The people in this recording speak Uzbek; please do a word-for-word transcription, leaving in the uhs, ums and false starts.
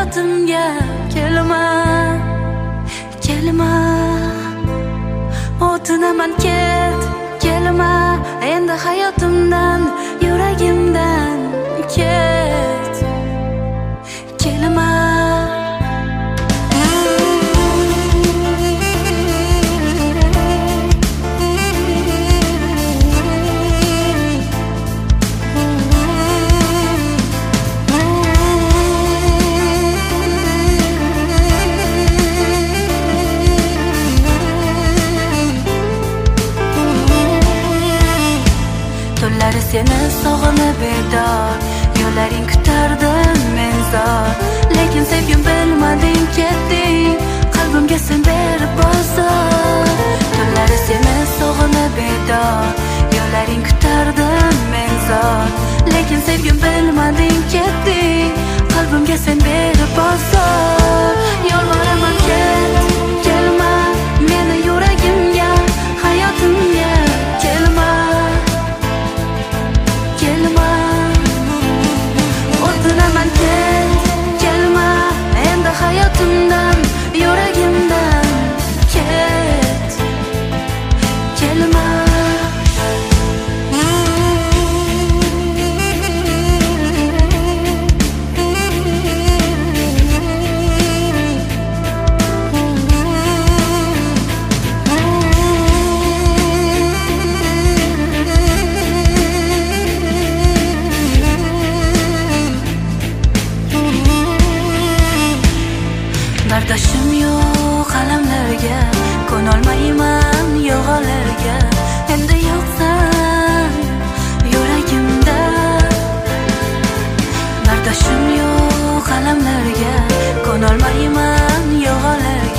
hayotimga kelma, kelma. O'tinaman ket, kelma. Endi hayotimdan, yuragimdan ket, kelma. Tunlari seni sog'inib bedor, yo'llaring kutardim men zor. Lekin sevgim bilmading, ketding, qalbimga sen berib bozor. Tunlari seni sog'inib bedor, yo'llaring kutardim men zor. Lekin sevgim bilmading, ketding, qalbimga sen berib bozor. Yolvoraman ket, kelma, meni yuragimga, hayotimga kelma, kelma. O'tinaman ket, kelma. Endi hayotimdan, yuragimdan ket, kelma. Bardoshim yo'q alamlarga, ko'nolmayman yog'olarga. Endi yo'qsan yuragimda. Bardoshim yo'q alamlarga, ko'nolmayman yog'olarga.